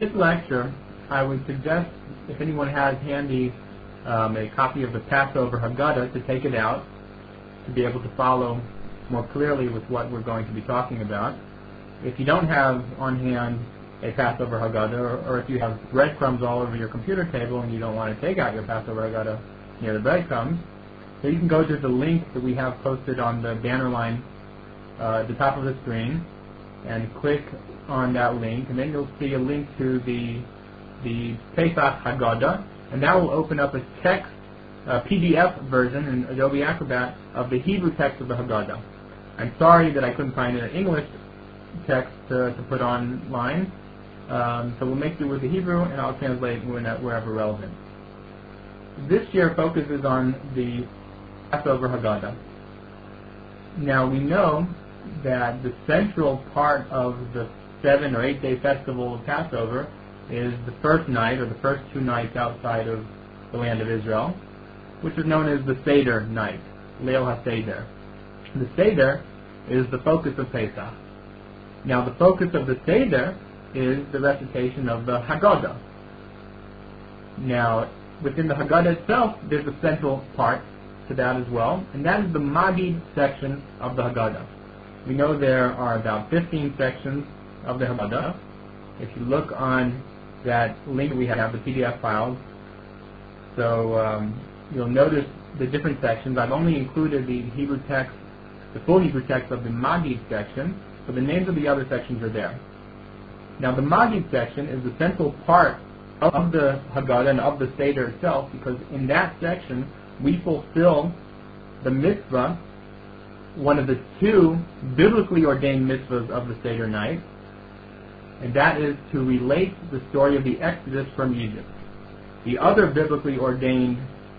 this lecture, I would suggest if anyone has handy a copy of the Passover Haggadah, to take it out to be able to follow more clearly with what we're going to be talking about. If you don't have on hand a Passover Haggadah, or if you have breadcrumbs all over your computer table and you don't want to take out your Passover Haggadah near the breadcrumbs, so you can go to the link that we have posted on the banner line at the top of the screen and click on that link, and then you'll see a link to the Pesach Haggadah, and that will open up a text, PDF version in Adobe Acrobat of the Hebrew text of the Haggadah. I'm sorry that I couldn't find an English text to put online, so we'll make do with the Hebrew, and I'll translate wherever relevant. This year focuses on the Passover Haggadah. Now we know that the central part of the 7 or 8 day festival of Passover is the first night, or the first 2 nights outside of the land of Israel, which is known as the Seder night, Leil HaSeder. The Seder is the focus of Pesach. Now the focus of the Seder is the recitation of the Haggadah. Now within the Haggadah itself, there's a central part to that as well, and that is the Magid section of the Haggadah. We know there are about 15 sections of the Haggadah. If you look on that link, we have the PDF files, so you'll notice the different sections. I've only included the Hebrew text, the full Hebrew text of the Magid section, so the names of the other sections are there. Now the Magid section is the central part of the Haggadah and of the Seder itself, because in that section we fulfill the mitzvah, one of the 2 biblically ordained mitzvahs of the Seder night, and that is to relate the story of the Exodus from Egypt. The other biblically ordained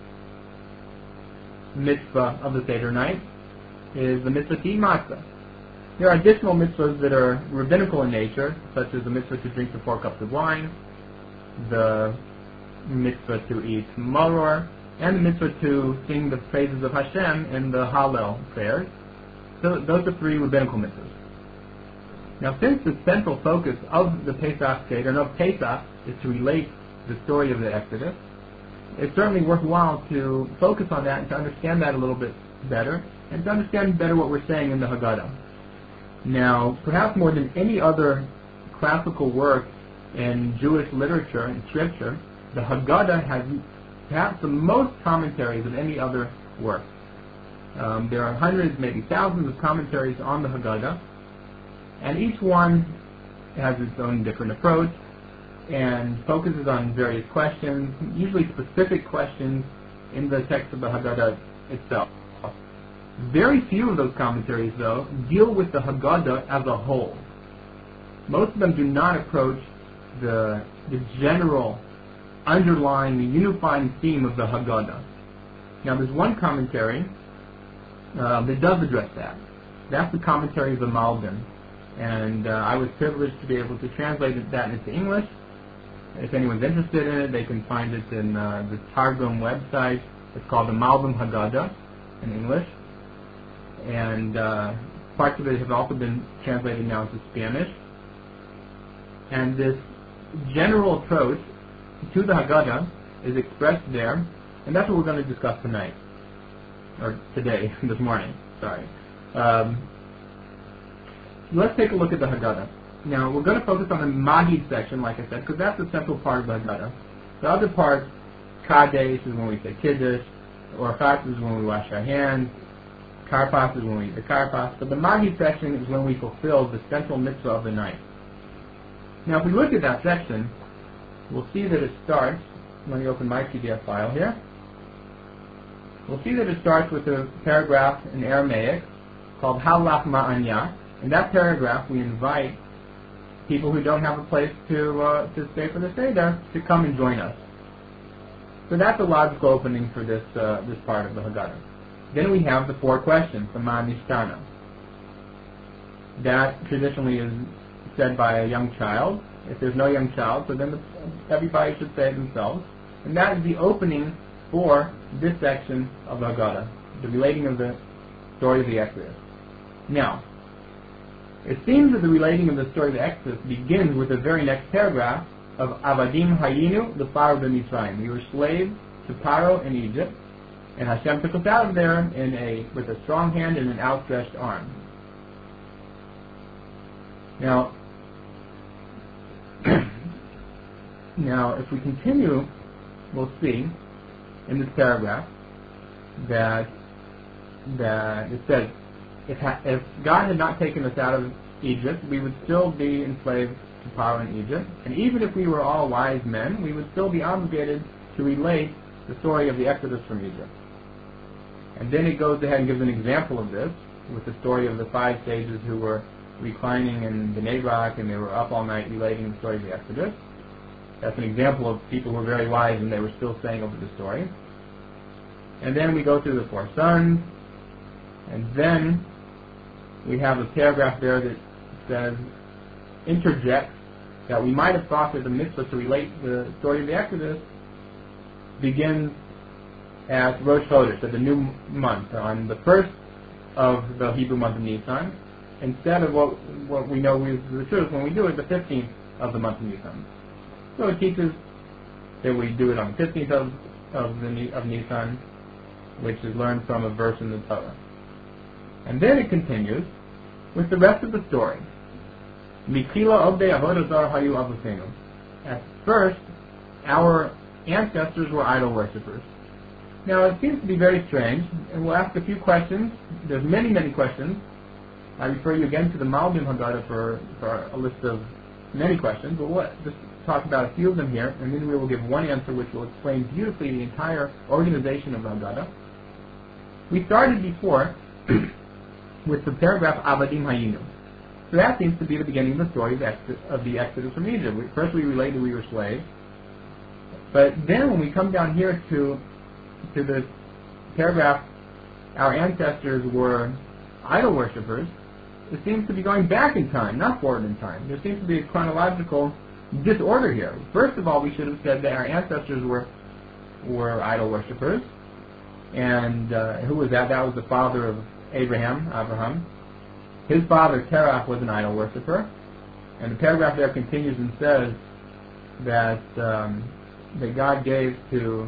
mitzvah of the Seder night is the mitzvah to eat matzah. There are additional mitzvahs that are rabbinical in nature, such as the mitzvah to drink the 4 cups of wine, the mitzvah to eat maror, and the mitzvah to sing the praises of Hashem in the Hallel prayers. So those are 3 rabbinical mitzvahs. Now, since the central focus of the Pesach Seder and of Pesach is to relate the story of the Exodus, it's certainly worthwhile to focus on that and to understand that a little bit better, and to understand better what we're saying in the Haggadah. Now, perhaps more than any other classical work in Jewish literature and scripture, the Haggadah has perhaps the most commentaries of any other work. There are hundreds, maybe thousands of commentaries on the Haggadah, and each one has its own different approach and focuses on various questions, usually specific questions in the text of the Haggadah itself. Very few of those commentaries, though, deal with the Haggadah as a whole. Most of them do not approach the general underlying, the unifying theme of the Haggadah. Now there's one commentary that does address that. That's the commentary of the Malbim, and I was privileged to be able to translate that into English. If anyone's interested in it, they can find it in the Targum website. It's called the Malbim Haggadah in English, and parts of it have also been translated now into Spanish. And this general approach to the Haggadah is expressed there, and that's what we're going to discuss tonight, or today, this morning, sorry. Let's take a look at the Haggadah. Now, we're going to focus on the Magid section, like I said, because that's the central part of the Haggadah. The other parts, Kadesh is when we say Kiddush, Orchat is when we wash our hands, Karpas is when we eat the Karpas, but the Magid section is when we fulfill the central mitzvah of the night. Now, if we look at that section, we'll see that it starts, let me open my PDF file here. We'll see that it starts with a paragraph in Aramaic called Halach Ma'anya. In that paragraph, we invite people who don't have a place to stay for the Seder to come and join us. So that's a logical opening for this part of the Haggadah. Then we have the 4 questions, the Ma'anishtana. That traditionally is said by a young child. If there's no young child, so then everybody should say it themselves. And that is the opening for this section of the Haggadah, the relating of the story of the Exodus. Now, it seems that the relating of the story of the Exodus begins with the very next paragraph, of Avadim Hayinu L'Paro b'Mitzrayim. We were slaves to Paro in Egypt, and Hashem took us out of there with a strong hand and an outstretched arm. Now, if we continue, we'll see in this paragraph that it says, if God had not taken us out of Egypt, we would still be enslaved to Paro in Egypt, and even if we were all wise men, we would still be obligated to relate the story of the Exodus from Egypt. And then it goes ahead and gives an example of this with the story of the 5 sages who were reclining in the Bnei Brak, and they were up all night relating the story of the Exodus. That's an example of people who were very wise and they were still saying over the story. And then we go through the 4 sons, and then we have a paragraph there that says, interjects that we might have thought that the mitzvah to relate the story of the Exodus begins at Rosh Chodesh, at the new month, on the first of the Hebrew month of Nisan, instead of what we know is the truth when we do it, the 15th of the month of Nisan. So it teaches that we do it on the 15th of Nisan, which is learned from a verse in the Torah. And then it continues with the rest of the story. At first, our ancestors were idol worshippers. Now, it seems to be very strange, and we'll ask a few questions. There's many, many questions. I refer you again to the Malbim Haggadah for a list of many questions, but we'll just talk about a few of them here, and then we will give one answer which will explain beautifully the entire organization of the Haggadah. We started before with the paragraph Avadim Hayinu. So that seems to be the beginning of the story of the Exodus from Egypt. First we related we were slaves, but then when we come down here to the paragraph, our ancestors were idol worshippers, it seems to be going back in time, not forward in time. There seems to be a chronological disorder here. First of all, we should have said that our ancestors were idol worshippers, and who was that? That was the father of Abraham. His father, Terach, was an idol worshipper, and the paragraph there continues and says that God gave to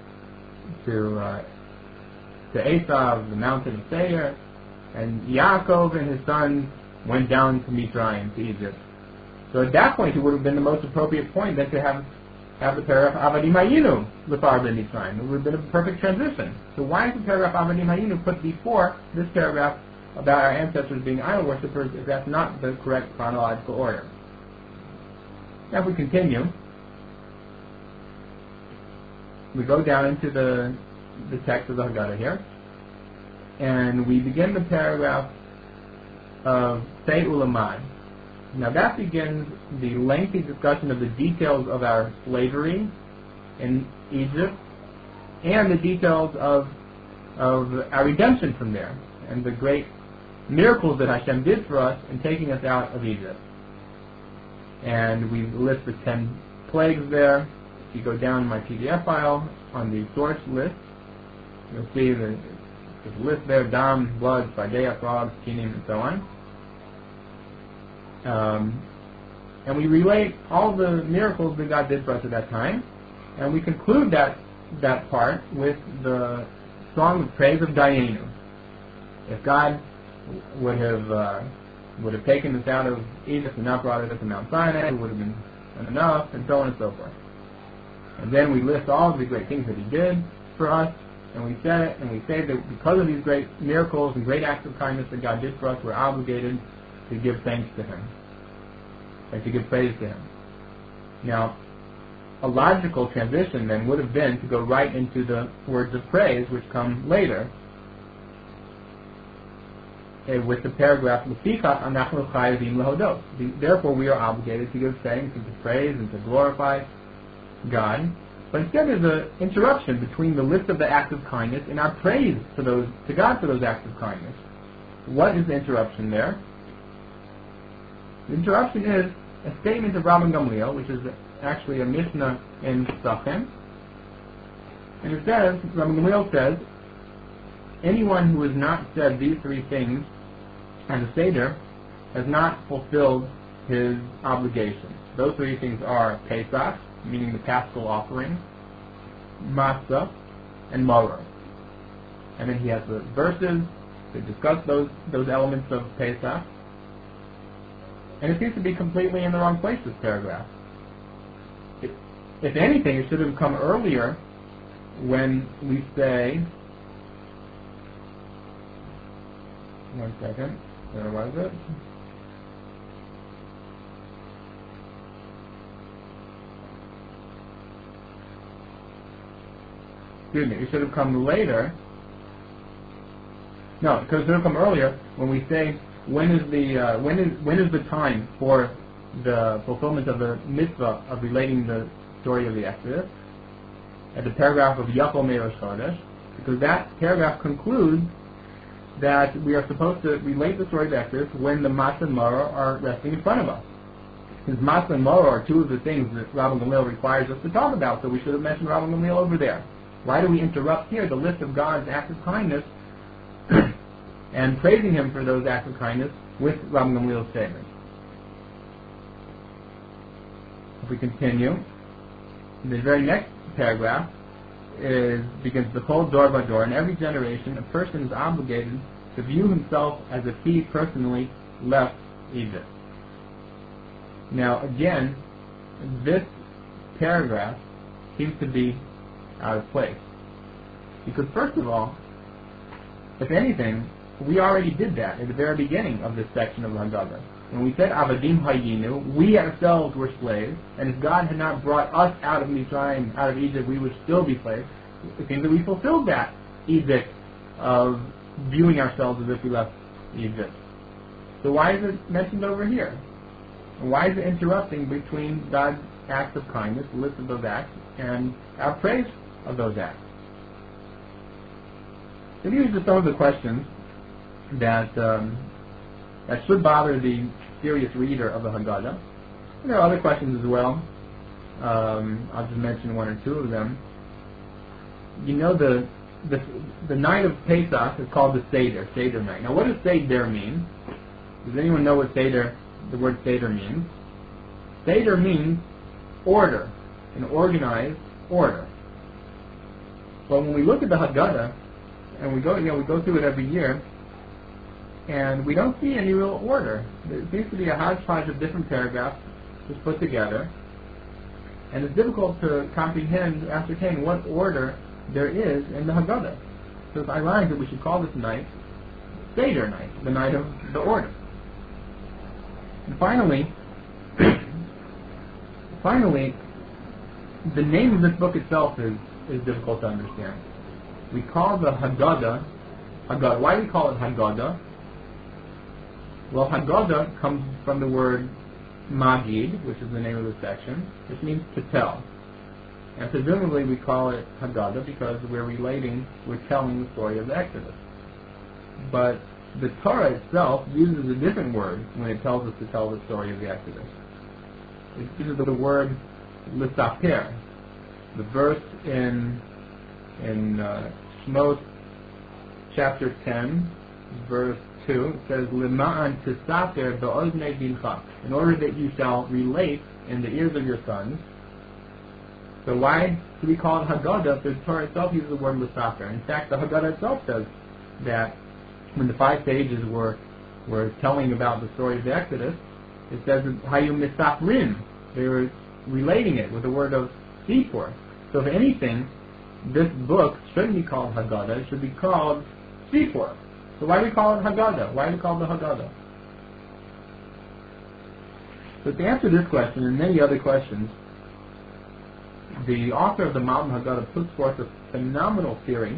Esav the mountain of Seir, and Yaakov and his sons went down to Mitzrayim, to Egypt. So at that point, it would have been the most appropriate point then to have the paragraph Avadim Hayinu L'Paro b'Mitzrayim. It would have been a perfect transition. So why is the paragraph Avadim Hayinu put before this paragraph about our ancestors being idol worshippers if that's not the correct chronological order? Now if we continue, we go down into the text of the Haggadah here, and we begin the paragraph of Say Ulamad. Now that begins the lengthy discussion of the details of our slavery in Egypt and the details of our redemption from there and the great miracles that Hashem did for us in taking us out of Egypt. And we list the 10 plagues there. If you go down in my PDF file on the source list, you'll see there's a list there: dam, blood, spidea, frogs, kinim, and so on. And we relate all the miracles that God did for us at that time, and we conclude that part with the song of praise of Dayenu. If God would have taken us out of Egypt and not brought us to Mount Sinai, it would have been enough, and so on and so forth. And then we list all of the great things that He did for us, and we say that because of these great miracles and great acts of kindness that God did for us, we're obligated to give thanks to Him and to give praise to Him. Now, a logical transition then would have been to go right into the words of praise which come later with the paragraph L'fikach anachnu chayavim lehodot. Therefore, we are obligated to give thanks and to praise and to glorify God. But instead, there's an interruption between the list of the acts of kindness and our praise to God for those acts of kindness. What is the interruption there? The interruption is a statement of Rabban Gamliel, which is actually a Mishnah in Sachem. And it says, Rabban Gamliel says, anyone who has not said these 3 things as a Seder has not fulfilled his obligation. Those three things are Pesach, meaning the Paschal offering, Matzah, and Maror. And then he has the verses to discuss those elements of Pesach. And it seems to be completely in the wrong place, this paragraph. If anything, it should have come earlier when we say, one second, where was it? Excuse me, it should have come later. No, because it should have come earlier when we say when is the time for the fulfillment of the mitzvah of relating the story of the Exodus, at the paragraph of Yachol Me'Rosh Chodesh, because that paragraph concludes that we are supposed to relate the story of the Exodus when the Matzah and Maror are resting in front of us. Since Matzah and Maror are two of the things that Rabban Gamliel requires us to talk about, so we should have mentioned Rabban Gamliel over there. Why do we interrupt here the list of God's acts of kindness and praising Him for those acts of kindness with Rabban Gamliel's statement? If we continue, the very next paragraph begins the whole Dor Vador. In every generation, a person is obligated to view himself as if he personally left Egypt. Now, again, this paragraph seems to be out of place. Because first of all, if anything, we already did that at the very beginning of this section of the Haggadah. When we said Avadim Hayinu, we ourselves were slaves, and if God had not brought us out of Mitzrayim, out of Egypt, we would still be slaves. It seems that we fulfilled that edict of viewing ourselves as if we left Egypt. So why is it mentioned over here? And why is it interrupting between God's acts of kindness, the list of those acts, and our praise of those acts? So these are just some of the questions that should bother the serious reader of the Haggadah. And there are other questions as well. I'll just mention one or two of them. You know, the night of Pesach is called the Seder night. Now, what does Seder mean? Does anyone know what the word Seder means? Seder means order, an organized order. But when we look at the Haggadah, and we go through it every year, and we don't see any real order. There seems to be a hodgepodge of different paragraphs just put together, and it's difficult to comprehend, ascertain what order there is in the Haggadah. So it's ironic that we should call this night Seder night, the night of the order. And finally, the name of this book itself is difficult to understand. We call the Haggadah. Why do we call it Haggadah? Well, Haggadah comes from the word Magid, which is the name of the section, which means to tell. And presumably we call it Haggadah because we're telling the story of the Exodus. But the Torah itself uses a different word when it tells us to tell the story of the Exodus. It uses the word L'saper. The verse in Shmot chapter 10, verse 2, it says, L'ma'an tisaper be'oznei bincha, in order that you shall relate in the ears of your sons. So why do we call it Haggadah if the Torah itself uses the word L'saper? In fact, the Haggadah itself says that when the 5 sages were telling about the story of the Exodus, it says Hayu Misafrin. They were relating it with the word of Sipur. So if anything, this book shouldn't be called Haggadah, it should be called Sipur. So why do we call it Haggadah? Why do we call it the Haggadah? So to answer this question and many other questions, the author of the Malbim Haggadah puts forth a phenomenal theory,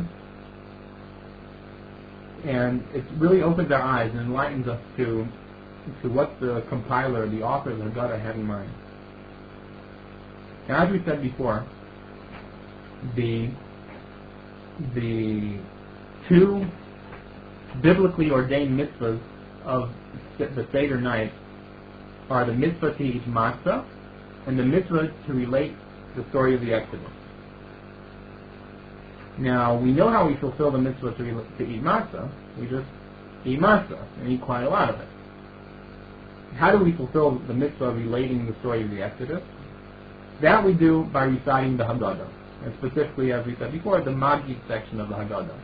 and it really opens our eyes and enlightens us to what the compiler, the author of the Haggadah, had in mind. Now, as we said before, the 2 biblically ordained mitzvahs of the Seder night are the mitzvah to eat matzah and the mitzvah to relate the story of the Exodus. Now, we know how we fulfill the mitzvah to eat matzah. We just eat matzah and eat quite a lot of it. how do we fulfill the mitzvah relating the story of the Exodus? That we do by reciting the Haggadah, and specifically, as we said before, the Magid section of the Haggadah.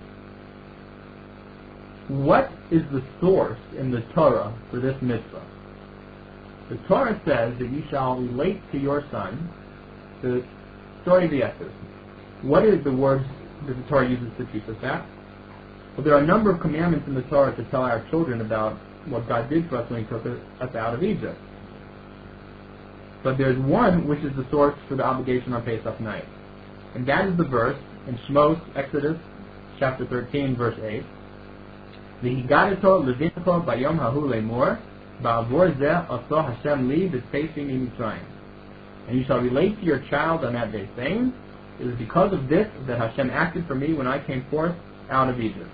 What is the source in the Torah for this mitzvah? The Torah says that you shall relate to your son the story of the Exodus. What is the words that the Torah uses to teach us that? Well, there are a number of commandments in the Torah to tell our children about what God did for us when He took us out of Egypt. But there's one which is the source for the obligation on Pesach night. And that is the verse in Shmos, Exodus, chapter 13, verse 8. V'higadeto levincho bayom hahu lemor, ba'avor zeh aso Hashem li v'tzeifim mitzrayim. And you shall relate to your child on that day, saying, it is because of this that Hashem acted for me when I came forth out of Egypt.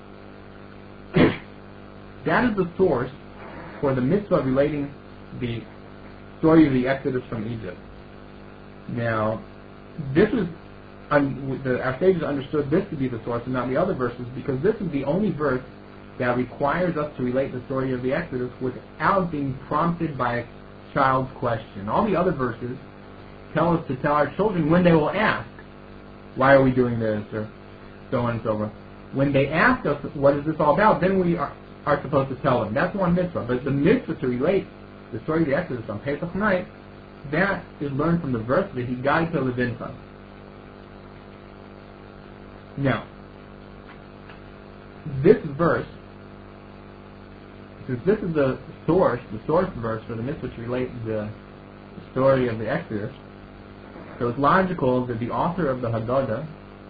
That is the source for the mitzvah relating the story of the Exodus from Egypt. Now, this is our sages understood this to be the source and not the other verses, because this is the only verse that requires us to relate the story of the Exodus without being prompted by a child's question. All the other verses tell us to tell our children when they will ask, why are we doing this, or so on and so forth. When they ask us, what is this all about, then we are supposed to tell them. That's one mitzvah. But the mitzvah to relate the story of the Exodus on Pesach night, that is learned from the verse that he guides to Levincha. Now, this verse, since this is the source verse for the mitzvah to relate the story of the Exodus, so it's logical that the author of the Haggadah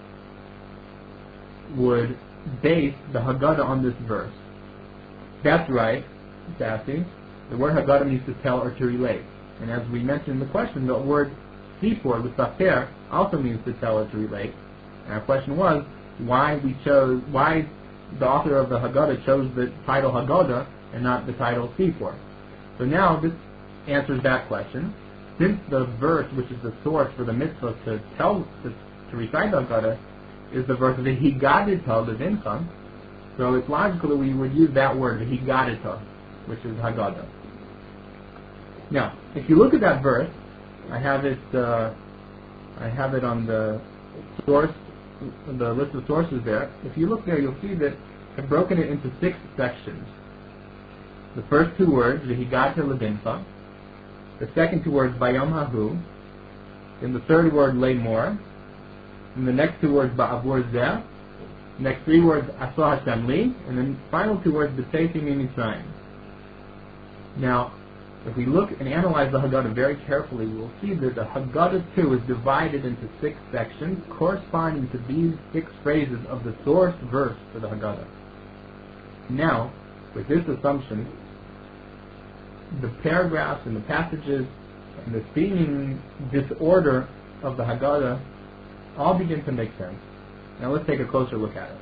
would base the Haggadah on this verse. That's right, Sassy. The word Haggadah means to tell or to relate. And as we mentioned in the question, the word Sipor, the Safer, also means to tell or to relate. And our question was, why the author of the Haggadah chose the title Haggadah and not the title Sipor. So now this answers that question. Since the verse, which is the source for the mitzvah to recite the Haggadah, is the verse of the Higadita Levincha, so it's logical that we would use that word, the Higadita, which is Haggadah. Now, if you look at that verse, I have it on the source, the list of sources there. If you look there, you'll see that I've broken it into 6 sections. The first 2 words, the Higadita Levincha. The second 2 words, Bayom Hahu. Then the third word, Lemor. And the next 2 words, Ba'avor Zeh. Next 3 words, Aso Hashem Li. And then final 2 words, B'Seifim Mitzrayim. Now, if we look and analyze the Haggadah very carefully, we'll see that the Haggadah too is divided into 6 sections corresponding to these 6 phrases of the source verse for the Haggadah. Now, with this assumption, the paragraphs and the passages and the seeming disorder of the Haggadah all begin to make sense. Now let's take a closer look at it.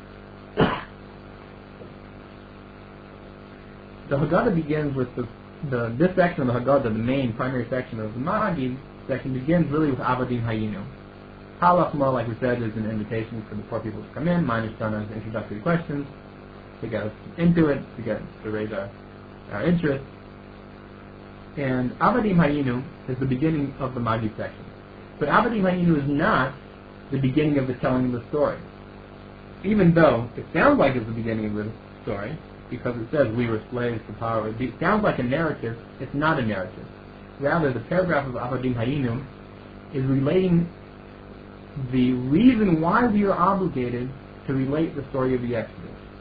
The Haggadah begins with this section of the Haggadah, the main primary section of the Magid section, begins really with Avadim Hayinu. Halachma, like we said, is an invitation for the poor people to come in. Mine is done as introductory questions to get us into it, to raise our interest. And Avadim Hayinu is the beginning of the Magid section. But Avadim Hayinu is not the beginning of the telling of the story. Even though it sounds like it's the beginning of the story, because it says we were slaves to power. It sounds like a narrative. It's not a narrative. Rather, the paragraph of Avadim Hayinu is relating the reason why we are obligated to relate the story of the Exodus.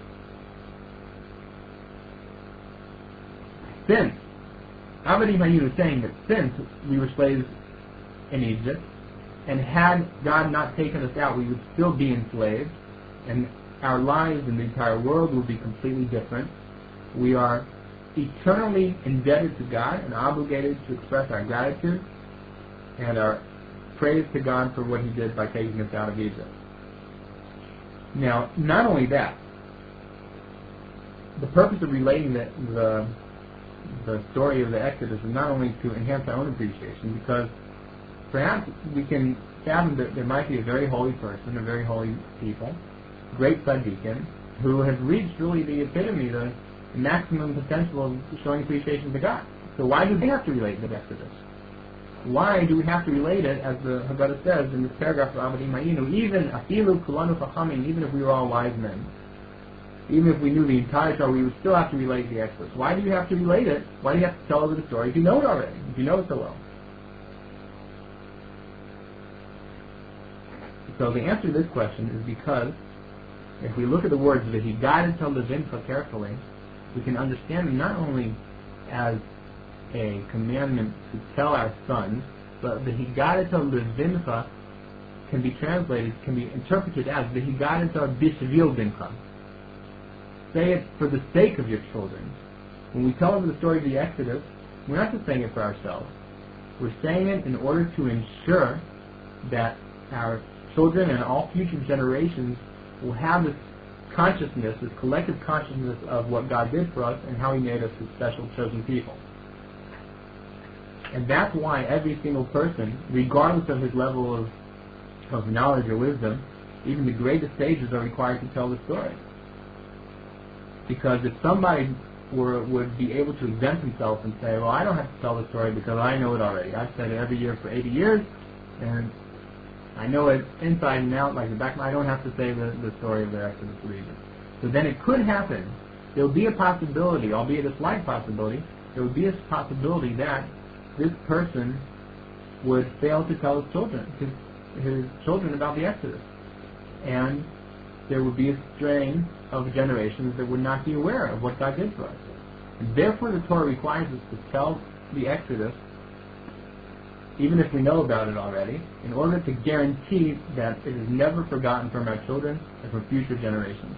Since Avadim Hayinu is saying that since we were slaves in Egypt, and had God not taken us out, we would still be enslaved, and our lives in the entire world will be completely different. We are eternally indebted to God and obligated to express our gratitude and our praise to God for what He did by taking us out of Egypt. Now, not only that, the purpose of relating the story of the Exodus is not only to enhance our own appreciation, because perhaps we can fathom that there might be a very holy person, a very holy people, great tzaddikim, who have reached really the epitome, the the maximum potential of showing appreciation to God. So why do they have to relate the Exodus? Why do we have to relate it, as the Haggadah says in this paragraph of Avadim Hayinu, even afilu kulanu chachamim, even if we were all wise men, even if we knew the entire Torah, we would still have to relate the Exodus. Why do you have to relate it? Why do you have to tell over the story if you know it already, if you know it so well? So the answer to this question is because if we look at the words V'higadah levincha carefully, we can understand them not only as a commandment to tell our sons, but V'higadah levincha can be translated, can be interpreted as V'higadah bishvil bincha. Say it for the sake of your children. When we tell over the story of the Exodus, we're not just saying it for ourselves. We're saying it in order to ensure that our children and all future generations will have this consciousness, this collective consciousness of what God did for us and how He made us His special chosen people. And that's why every single person, regardless of his level of knowledge or wisdom, even the greatest sages are required to tell the story. Because if somebody would be able to exempt himself and say, well, I don't have to tell the story because I know it already. I've said it every year for 80 years, and I know it inside and out, like the back. I don't have to say the story of the Exodus of Egypt. So then it could happen. There would be a possibility, albeit a slight possibility, there would be a possibility that this person would fail to tell his children about the Exodus. And there would be a strain of generations that would not be aware of what God did for us. And therefore the Torah requires us to tell the Exodus, even if we know about it already, in order to guarantee that it is never forgotten from our children and from future generations.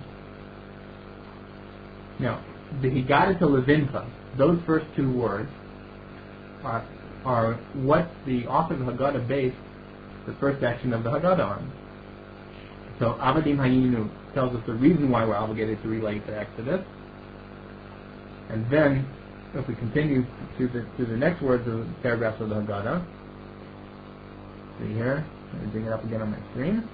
Now, the Higadah levincha, those first two words, are what the author of the Haggadah based the first section of the Haggadah on. So Avadim Hayinu tells us the reason why we're obligated to relate the Exodus. And then, if we continue to the next words of the paragraphs of the Haggadah, see here, let me bring it up again on my screen.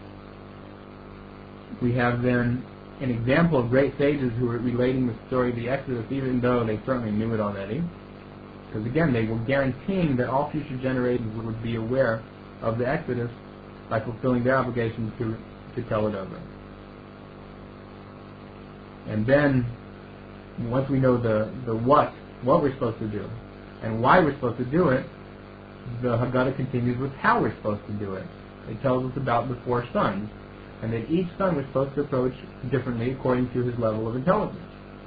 We have then an example of great sages who are relating the story of the Exodus even though they certainly knew it already. Because again, they were guaranteeing that all future generations would be aware of the Exodus by fulfilling their obligations to tell it over. And then, once we know the what we're supposed to do, and why we're supposed to do it, the Haggadah continues with how we're supposed to do it. It tells us about the 4 sons, and that each son was supposed to approach differently according to his level of intelligence.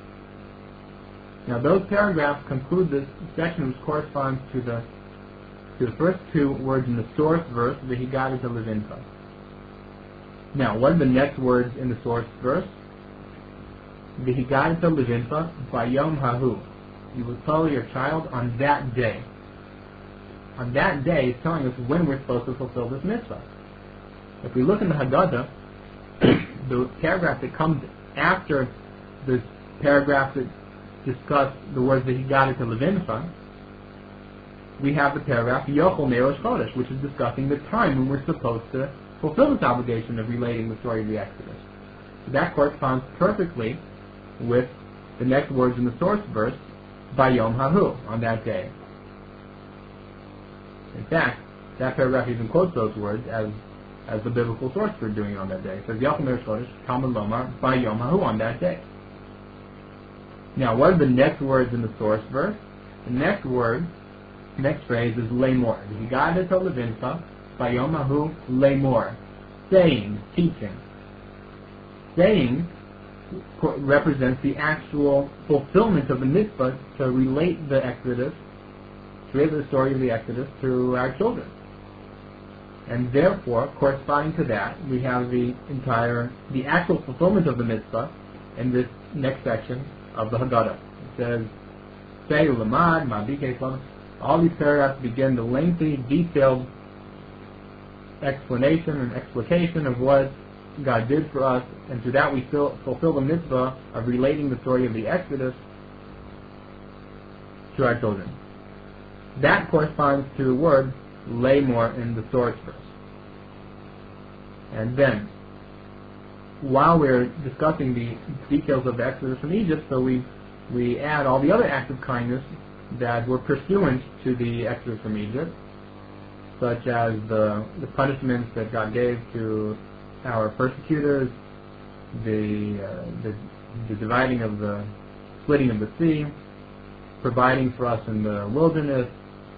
Now those paragraphs conclude this section, which corresponds to the first 2 words in the source verse, the Higadah levincha. Now, what are the next words in the source verse? The Higadah levincha bayom hahu. You will tell your child on that day. On that day is telling us when we're supposed to fulfill this mitzvah. If we look in the Haggadah, the paragraph that comes after this paragraph that discuss the words that Higadah levincha, we have the paragraph Yochel Me'rosh Chodesh, which is discussing the time when we're supposed to fulfill this obligation of relating the story of the Exodus. So that corresponds perfectly with the next words in the source verse, Bayom Hahu, on that day. In fact, that paragraph even quotes those words as the biblical source for doing it on that day. It says Yochel Me'rosh Chodesh, Talmud Lomar, Bayom Hahu, on that day. Now, what are the next words in the source verse? The next phrase is Lemor. The Higadah levincha bayom hahu Lemor. Saying, teaching. Saying represents the actual fulfillment of the mitzvah to relate the Exodus, to relate the story of the Exodus to our children. And therefore, corresponding to that, we have the actual fulfillment of the mitzvah in this next section of the Haggadah. It says, Say ulamad, ma'abike slam. All these paragraphs begin the lengthy, detailed explanation and explication of what God did for us, and through that we fulfill the mitzvah of relating the story of the Exodus to our children. That corresponds to the word Lemor in the source verse. And then, while we're discussing the details of the Exodus from Egypt, so we've we add all the other acts of kindness that were pursuant to the exodus from Egypt, such as the punishments that God gave to our persecutors, the dividing of the splitting of the sea, providing for us in the wilderness,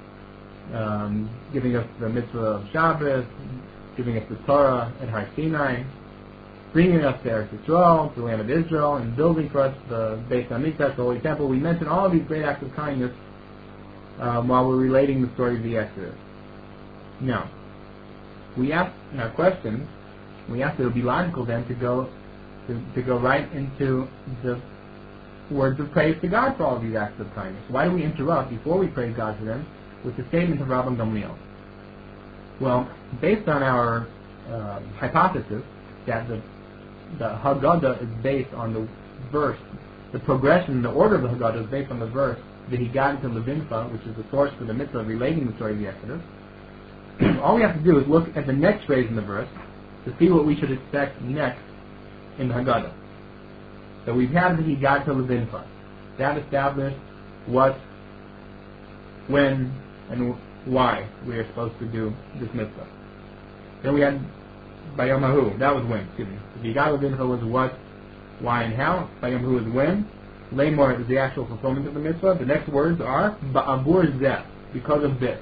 giving us the mitzvah of Shabbos, giving us the Torah at Har Sinai, bringing us to Eretz Yisrael, to the land of Israel, and building for us the Beis Hamikdash, the Holy Temple. We mentioned all of these great acts of kindness while we're relating the story of the Exodus. Now, we asked in our questions, we asked it would be logical then to go right into the words of praise to God for all of these acts of kindness. Why do we interrupt before we praise God for them with the statement of Rabban Gamliel? Well, based on our hypothesis that the Haggadah is based on the verse, the progression, the order of the Haggadah is based on the verse that he got into Levincha, which is the source for the mitzvah relating the story of the Exodus. All we have to do is look at the next phrase in the verse to see what we should expect next in the Haggadah. So we've had that he got to Levincha. That established what, when, and why we are supposed to do this mitzvah. Then we had Bayom Hahu. That was when. Excuse me. The Yigal Levincha was what, why, and how. Bayom Hahu is when. Lamor is the actual fulfillment of the mitzvah. The next words are Ba'avur Zeh, because of this.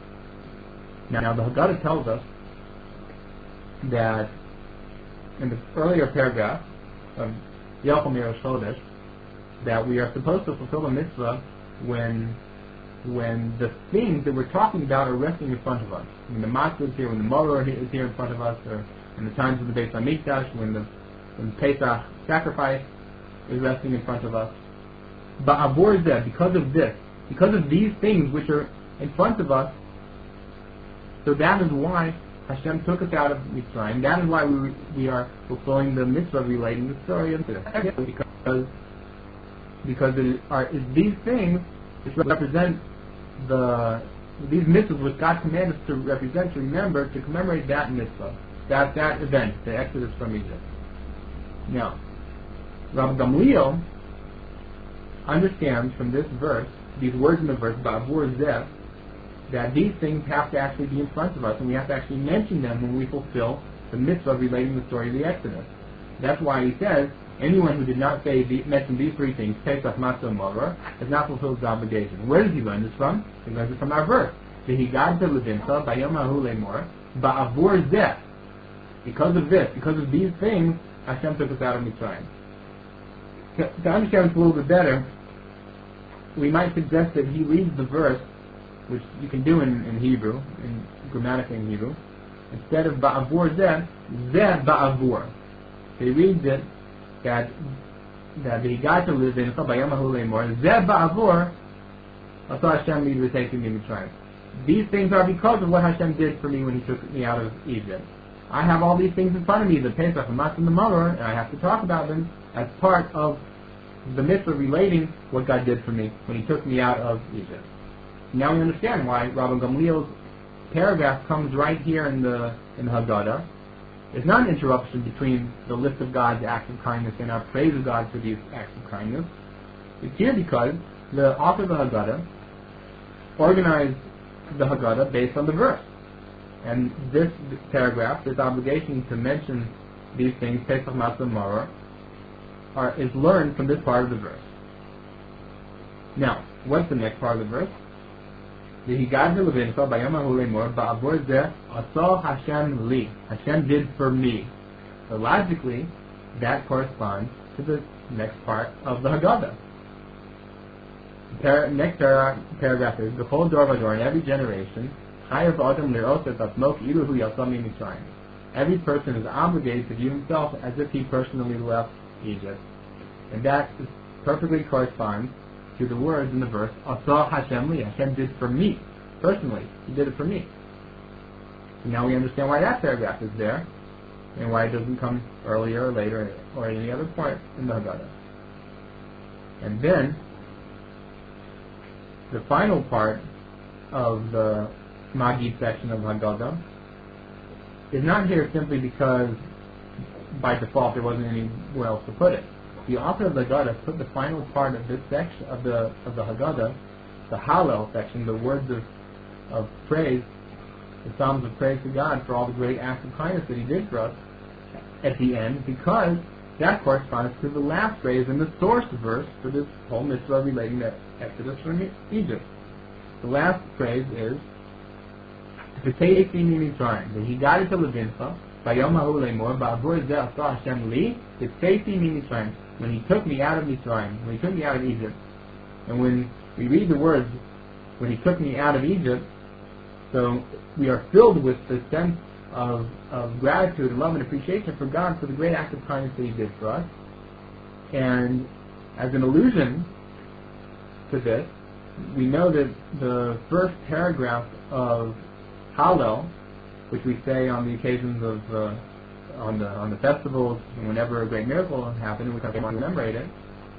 Now the Haggadah tells us that in the earlier paragraph of Yelchom Yerosh Chodesh that we are supposed to fulfill a mitzvah when the things that we're talking about are resting in front of us. When the matzah is here, when the maror is here in front of us, or in the times of the Beis Hamikdash, when the Pesach sacrifice is resting in front of us. Ba'avur zeh, because of this, because of these things which are in front of us, so that is why Hashem took us out of Mitzrayim. That is why we are fulfilling the mitzvah relating the story of this. Because these things which represent these mitzvahs which God commanded us to represent, to remember, to commemorate that mitzvah, that event, the Exodus from Egypt. Now, Rabban Gamliel understands from this verse, these words in the verse, Ba'avur Zeh, that these things have to actually be in front of us, and we have to actually mention them when we fulfill the mitzvah relating the story of the Exodus. That's why he says, anyone who did not mention these three things, Pesach, Matzah, and Maror, has not fulfilled his obligation. Where does he learn this from? He learns it from our verse. V'higad Levincha, Bayom Hahu Lemor, Ba'avur Zeh. Because of this, because of these things, Hashem took us out of Mitzrayim. To understand this a little bit better, we might suggest that he reads the verse, which you can do in Hebrew, grammatically in Hebrew, instead of Ba'avur Zeh, Zeh Ba'avur. So he reads it that he got to live in Bayom Hahu Lemor, Zeh Ba'avur, Asa Hashem li v'teitim Mitzrayim. These things are because of what Hashem did for me when he took me out of Egypt. I have all these things in front of me, the Pesach, the Matzah, and the Maror, and I have to talk about them as part of the mitzvah relating what God did for me when he took me out of Egypt. Now we understand why Rabban Gamliel's paragraph comes right here in the Haggadah. It's not an interruption between the list of God's acts of kindness and our praise of God for these acts of kindness. It's here because the author of the Haggadah organized the Haggadah based on the verse. And this paragraph, this obligation to mention these things, Pesach, Matzah, and Maror, is learned from this part of the verse. Now, what's the next part of the verse? V'higad Levincha Bayom Hahu Lemor Ba'avur Zeh Asa Hashem li. Hashem did for me. So logically, that corresponds to the next part of the Haggadah. Next paragraph is B'chol dor v'dor, in every generation, Chayav Adam Lirot et Atzmo Ki'ilu Hu Yatsa Mitzrayim. Every person is obligated to view himself as if he personally left Egypt. And that perfectly corresponds to the words in the verse, Asa Hashem li. Hashem did for me. Personally, he did it for me. And now we understand why that paragraph is there, and why it doesn't come earlier or later, or at any other point in the Haggadah. And then, the final part of the Magid section of Haggadah is not here simply because by default there wasn't anywhere else to put it. the author of the Haggadah put the final part of this section of the Haggadah, the Hallel section, the words of praise, the psalms of praise to God for all the great acts of kindness that He did for us at the end, because that corresponds to the last phrase in the source verse for this whole mitzvah relating to Exodus from Egypt. The last phrase is "V'teisi mi Mitzrayim." That He got it to Levincha, "Vayom hahu lemor ba'avur zeh asa Hashem li v'teisi mi Mitzrayim." When He took me out of Mitzrayim, when He took me out of Egypt, and when we read the words, "When He took me out of Egypt," so we are filled with the sense of gratitude and love and appreciation for God for the great act of kindness that He did for us. And as an allusion to this, we know that the first paragraph of Hallel, which we say on the occasions of on the festivals and whenever a great miracle happened, we commemorate it.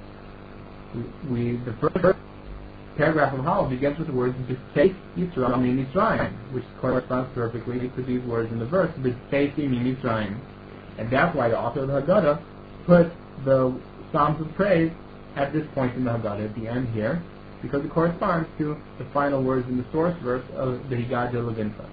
The first paragraph of Hallel begins with the words "B'seisi Yisrael mi Mitzrayim," which corresponds perfectly to these words in the verse "B'seisi mi Mitzrayim," and that's why the author of the Haggadah put the Psalms of Praise at this point in the Haggadah, at the end here, because it corresponds to the final words in the source verse of the Higgadah Levincha.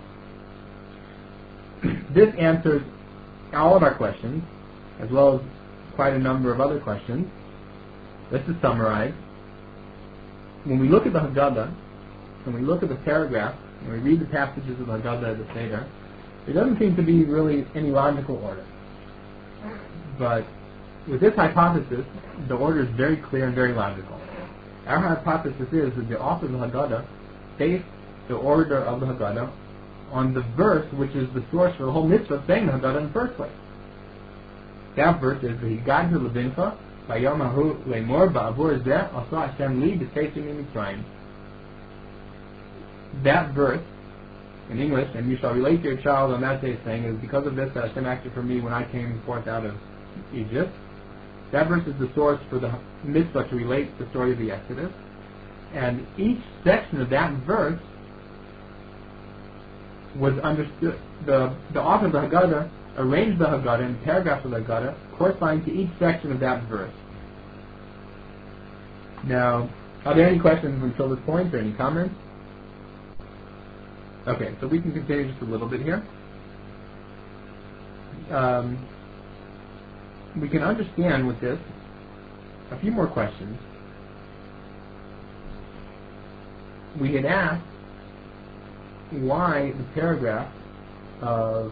This answers all of our questions, as well as quite a number of other questions. Let's just summarize. When we look at the Haggadah, when we look at the paragraph, when we read the passages of the Haggadah as a Seder, there doesn't seem to be really any logical order. But with this hypothesis, the order is very clear and very logical. Our hypothesis is that the author of the Haggadah based the order of the Haggadah on the verse which is the source for the whole mitzvah saying the Haggadah in the first place. That verse is "V'higad hu Levincha vayom hahu lemor ba'avur zeh asa Hashem li b'seisi mi Mitzrayim." That verse, in English, "and you shall relate to your child on that day, saying, it is because of this that Hashem acted for me when I came forth out of Egypt." That verse is the source for the mitzvah to relate the story of the Exodus. And each section of that verse was understood. The author of the Haggadah arranged the Haggadah in paragraphs of the Haggadah corresponding to each section of that verse. Now, are there any questions until this point, or any comments? Okay, so we can continue just a little bit here. We can understand with this a few more questions. We had asked why the paragraph of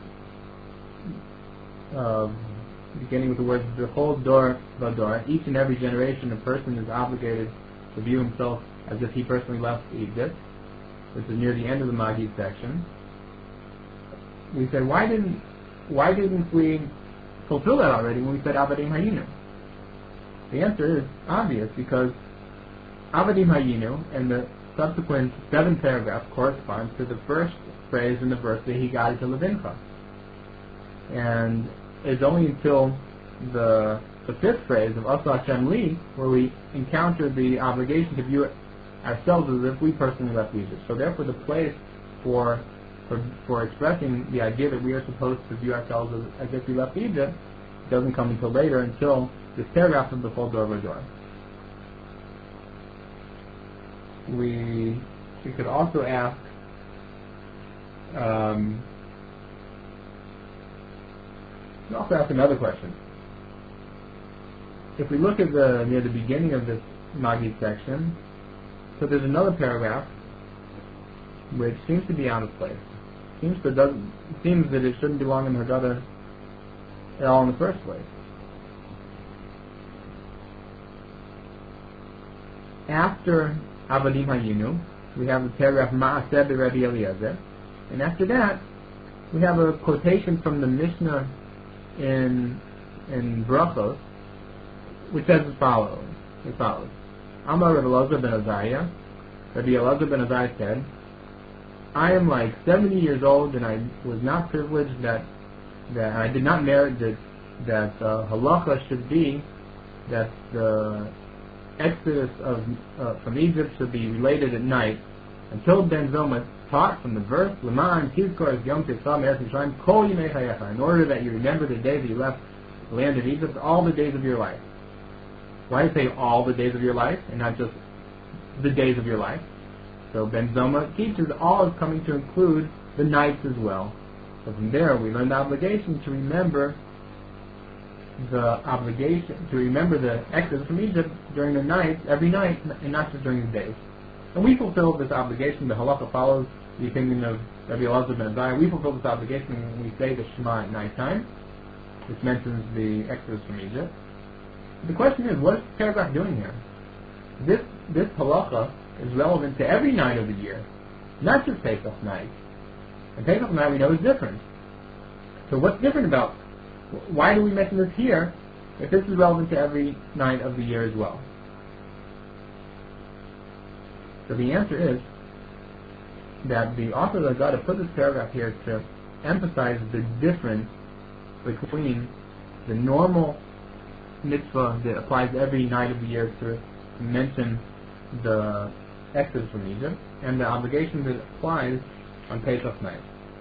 beginning with the words "the whole dor vador," each and every generation a person is obligated to view himself as if he personally left Egypt. This is near the end of the Magid section. We said, why didn't we fulfill that already when we said Avadim Hayinu? The answer is obvious, because Avadim Hayinu and the subsequent 7 paragraphs correspond to the first phrase in the verse that he got it to Levincha. And it's only until the 5th phrase of Asa Hashem Li where we encounter the obligation to view ourselves as if we personally left Egypt. So therefore the place for expressing the idea that we are supposed to view ourselves as if we left Egypt doesn't come until later, until this paragraph of the Chol Dor Vador. We could also ask another question. If we look at near the beginning of this Magid section, so there's another paragraph which seems to be out of place. Seems that it shouldn't belong in the Haggadah at all in the first place. After Avadim Hayinu, we have the paragraph Ma'aseh Rabbi Eliezer, and after that we have a quotation from the Mishnah in Brachos, which says as follows. Amar Rabbi Elazar ben Azariah. Rabbi Elazar ben Azariah said, I am like 70 years old, and I was not privileged that I did not merit that halacha should be that the exodus from Egypt should be related at night, until Ben Zoma taught from the verse L'man Tizkor Yom Tetzah Me'eretz Mitzrayim Kol Yimei Chayecha, in order that you remember the day that you left the land of Egypt, all the days of your life. Why does it say all the days of your life and not just the days of your life? So Ben Zoma teaches all is coming to include the nights as well. So from there we learn the obligation to remember the Exodus from Egypt during the night, every night, and not just during the days. And we fulfill this obligation. The halacha follows the opinion of Rabbi Elazar ben Azariah. We fulfill this obligation when we say the Shema at nighttime, which mentions the Exodus from Egypt. The question is, what is this paragraph doing here? This halacha is relevant to every night of the year, not just Pesach night. And Pesach night we know is different. So what's different about, why do we mention this here if this is relevant to every night of the year as well? So the answer is that the author of the Haggadah put this paragraph here to emphasize the difference between the normal mitzvah that applies every night of the year to mention the Exodus from Egypt and the obligation that applies on Pesach night.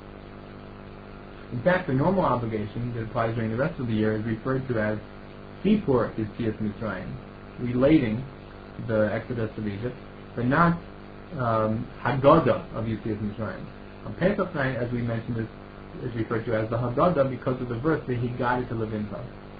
In fact, the normal obligation that applies during the rest of the year is referred to as Sipur Yetzias Mitzrayim, relating the Exodus of Egypt, but not Haggadah of Yetzias Mitzrayim. On Pesach night, as we mentioned, is referred to as the Haggadah because of the verse that he guided to Levincha.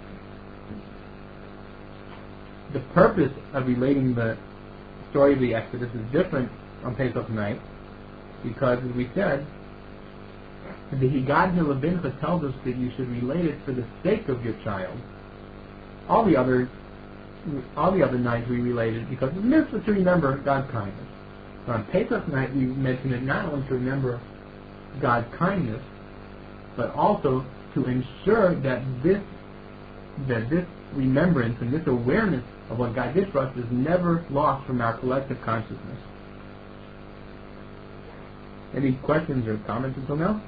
The purpose of relating the story of the Exodus is different on Pesach night because, as we said, the Higad to Levincha tells us that you should relate it for the sake of your child. All the other nights we relate it because it's mitzvah to remember God's kindness. So on Pesach night we mention it not only to remember God's kindness, but also to ensure that this remembrance and this awareness of what God did for us is never lost from our collective consciousness. Any questions or comments until now?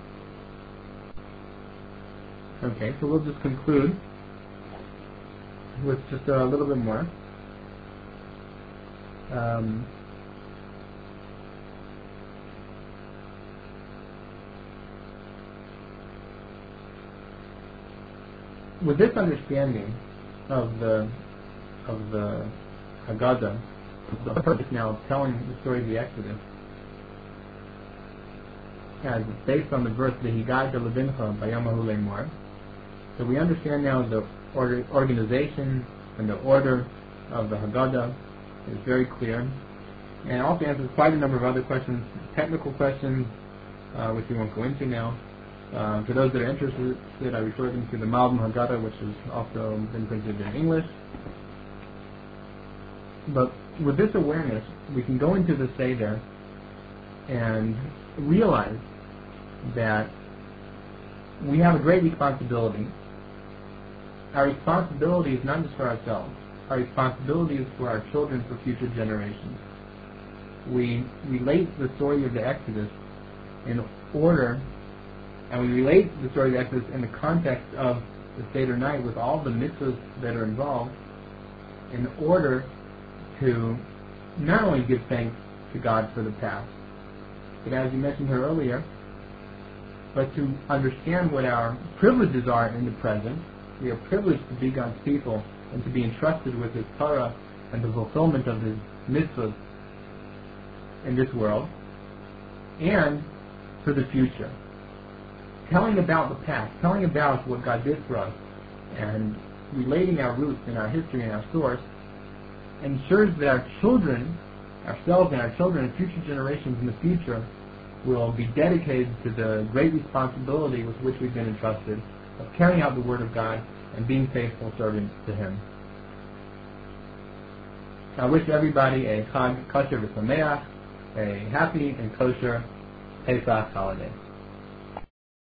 Okay, so we'll just conclude with just a little bit more. With this understanding of the Haggadah, the purpose now of telling the story of the Exodus, as it's based on the verse that he guided to Levincha by Yamahu Lemor. So we understand now the organization and the order of the Haggadah is very clear, and it also answers quite a number of other questions, technical questions, which we won't go into now. For those that are interested, I refer them to the Malbim Haggadah, which has also been printed in English. But with this awareness, we can go into the Seder and realize that we have a great responsibility. Our responsibility is not just for ourselves. Our responsibility is for our children, for future generations. We relate the story of the Exodus in order, and we relate the story of the Exodus in the context of the Seder night with all the mitzvahs that are involved in order to not only give thanks to God for the past, but as you mentioned here earlier, but to understand what our privileges are in the present. We are privileged to be God's people and to be entrusted with His Torah and the fulfillment of His mitzvahs in this world, and for the future. Telling about the past, telling about what God did for us, and relating our roots and our history and our source ensures that our children, ourselves and our children and future generations in the future will be dedicated to the great responsibility with which we've been entrusted of carrying out the Word of God and being faithful servants to Him. I wish everybody a Chag Kosher V'Sameach, a happy and kosher Pesach holiday.